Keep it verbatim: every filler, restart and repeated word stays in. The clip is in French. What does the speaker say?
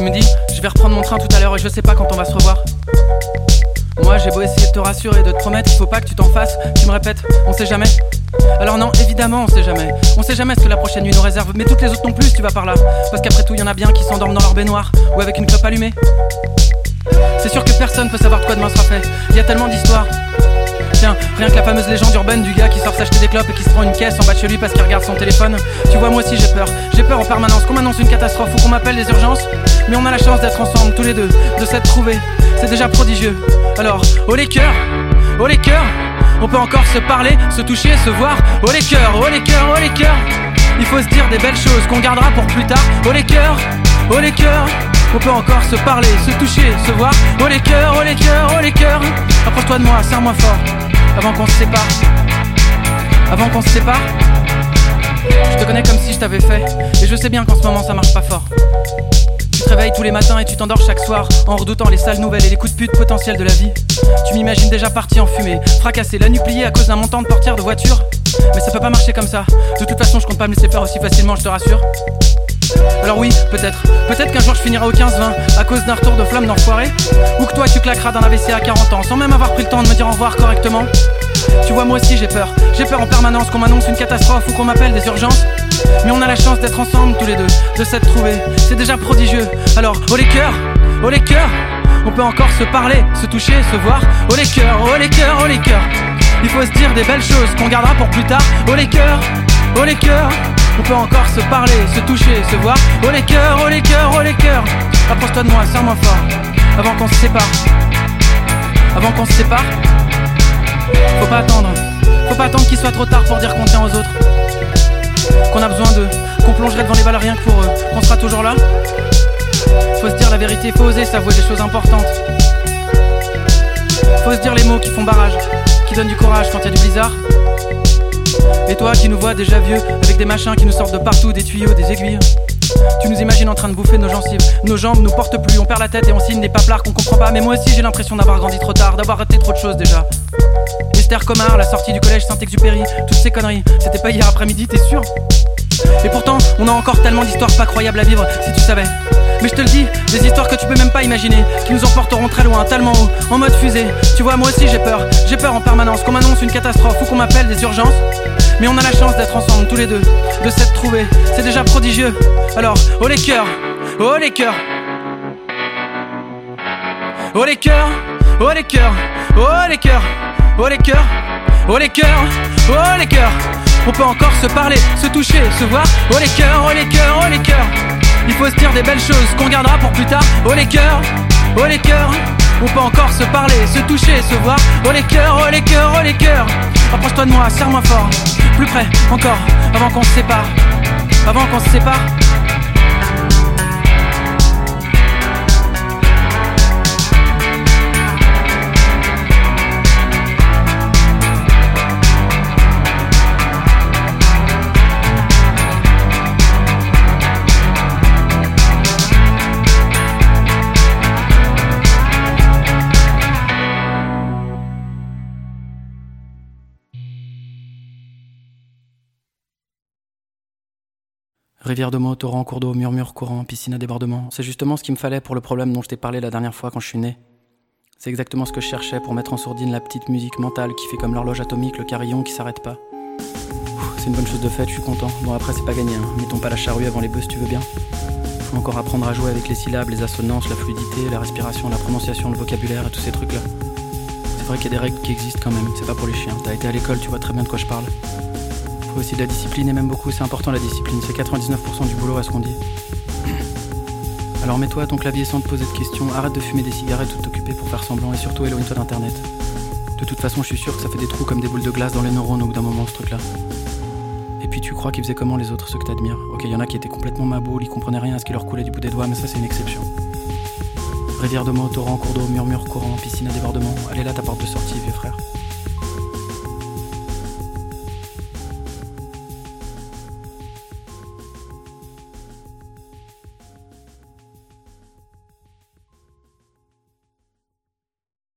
après-midi, je vais reprendre mon train tout à l'heure et je sais pas quand on va se revoir. Moi j'ai beau essayer de te rassurer, de te promettre, il faut pas que tu t'en fasses. Tu me répètes, on sait jamais. Alors non, évidemment on sait jamais. On sait jamais ce que la prochaine nuit nous réserve. Mais toutes les autres non plus si tu vas par là. Parce qu'après tout y en a bien qui s'endorment dans leur baignoire ou avec une clope allumée. C'est sûr que personne peut savoir de quoi demain sera fait. Il y a tellement d'histoires. Tiens, rien que la fameuse légende urbaine du gars qui sort s'acheter des clopes et qui se prend une caisse en bas de chez lui parce qu'il regarde son téléphone. Tu vois, moi aussi j'ai peur, j'ai peur en permanence qu'on m'annonce une catastrophe ou qu'on m'appelle des urgences. Mais on a la chance d'être ensemble tous les deux, de s'être trouvés, c'est déjà prodigieux. Alors, oh les cœurs, oh les cœurs, on peut encore se parler, se toucher, se voir. Oh les cœurs, oh les cœurs, oh les cœurs, il faut se dire des belles choses qu'on gardera pour plus tard. Oh les cœurs, oh les cœurs, on peut encore se parler, se toucher, se voir. Oh les cœurs, oh les cœurs, oh les cœurs, approche-toi de moi, serre-moi fort avant qu'on se sépare. Avant qu'on se sépare. Je te connais comme si je t'avais fait, et je sais bien qu'en ce moment ça marche pas fort. Tu te réveilles tous les matins et tu t'endors chaque soir en redoutant les sales nouvelles et les coups de pute potentiels de la vie. Tu m'imagines déjà parti en fumée, fracassé, la nuit pliée à cause d'un montant de portière de voiture. Mais ça peut pas marcher comme ça. De toute façon je compte pas me laisser faire aussi facilement, je te rassure. Alors oui, peut-être, peut-être qu'un jour je finirai au quinze vingt à cause d'un retour de flamme d'enfoiré. Ou que toi tu claqueras d'un A V C à quarante ans sans même avoir pris le temps de me dire au revoir correctement. Tu vois, moi aussi j'ai peur, j'ai peur en permanence qu'on m'annonce une catastrophe ou qu'on m'appelle des urgences. Mais on a la chance d'être ensemble tous les deux, de s'être trouvés, c'est déjà prodigieux. Alors, oh les cœurs, oh les cœurs, on peut encore se parler, se toucher, se voir. Oh les cœurs, oh les cœurs, oh les cœurs, il faut se dire des belles choses qu'on gardera pour plus tard. Oh les cœurs, oh les cœurs, on peut encore se parler, se toucher, se voir. Oh les cœurs, oh les cœurs, oh les cœurs, approche-toi de moi, serre-moi fort avant qu'on se sépare. Avant qu'on se sépare. Faut pas attendre, faut pas attendre qu'il soit trop tard pour dire qu'on tient aux autres, qu'on a besoin d'eux, qu'on plongerait devant les balles rien que pour eux, qu'on sera toujours là. Faut se dire la vérité, faut oser s'avouer des choses importantes. Faut se dire les mots qui font barrage, qui donnent du courage quand y a du blizzard. Et toi qui nous vois déjà vieux, avec des machins qui nous sortent de partout, des tuyaux, des aiguilles. Tu nous imagines en train de bouffer nos gencives. Nos jambes nous portent plus, on perd la tête et on signe des paplards qu'on comprend pas. Mais moi aussi j'ai l'impression d'avoir grandi trop tard, d'avoir raté trop de choses déjà. Esther Comard, la sortie du collège Saint-Exupéry, toutes ces conneries, c'était pas hier après-midi, t'es sûr? Et pourtant, on a encore tellement d'histoires pas croyables à vivre, si tu savais. Mais je te le dis, des histoires que tu peux même pas imaginer, qui nous emporteront très loin, tellement haut, en mode fusée. Tu vois, moi aussi j'ai peur, j'ai peur en permanence qu'on m'annonce une catastrophe ou qu'on m'appelle des urgences. Mais on a la chance d'être ensemble tous les deux, de s'être trouvés, c'est déjà prodigieux. Alors, oh les cœurs, oh les cœurs, oh les cœurs, oh les cœurs, oh les cœurs, oh les cœurs, oh les cœurs, oh les cœurs. On peut encore se parler, se toucher, se voir. Oh les cœurs, oh les cœurs, oh les cœurs, il faut se dire des belles choses qu'on gardera pour plus tard. Oh les cœurs, oh les cœurs, on peut encore se parler, se toucher, se voir. Oh les cœurs, oh les cœurs, oh les cœurs, approche-toi de moi, serre-moi fort, plus près encore, avant qu'on se sépare. Avant qu'on se sépare. Rivière de mots, torrent, cours d'eau, murmure, courant, piscine à débordement. C'est justement ce qu'il me fallait pour le problème dont je t'ai parlé la dernière fois quand je suis né. C'est exactement ce que je cherchais pour mettre en sourdine la petite musique mentale qui fait comme l'horloge atomique, le carillon qui s'arrête pas. C'est une bonne chose de faite, je suis content. Bon après c'est pas gagné, hein. Mettons pas la charrue avant les bœufs si tu veux bien. Faut encore apprendre à jouer avec les syllabes, les assonances, la fluidité, la respiration, la prononciation, le vocabulaire et tous ces trucs là. C'est vrai qu'il y a des règles qui existent quand même, c'est pas pour les chiens. T'as été à l'école, tu vois très bien de quoi je parle. Faut aussi de la discipline et même beaucoup, c'est important la discipline, c'est quatre-vingt-dix-neuf pour cent du boulot à ce qu'on dit. Alors mets-toi à ton clavier sans te poser de questions, arrête de fumer des cigarettes ou de t'occuper pour faire semblant et surtout éloigne-toi d'internet. De toute façon je suis sûr que ça fait des trous comme des boules de glace dans les neurones au bout d'un moment ce truc là. Et puis tu crois qu'ils faisaient comment les autres, ceux que t'admires? Ok, il y en a qui étaient complètement maboules, ils comprenaient rien à ce qui leur coulait du bout des doigts, mais ça c'est une exception. Rivière de mots, torrent, cours d'eau, murmure, courant, piscine à débordement, allez là ta porte de sortie vieux frère.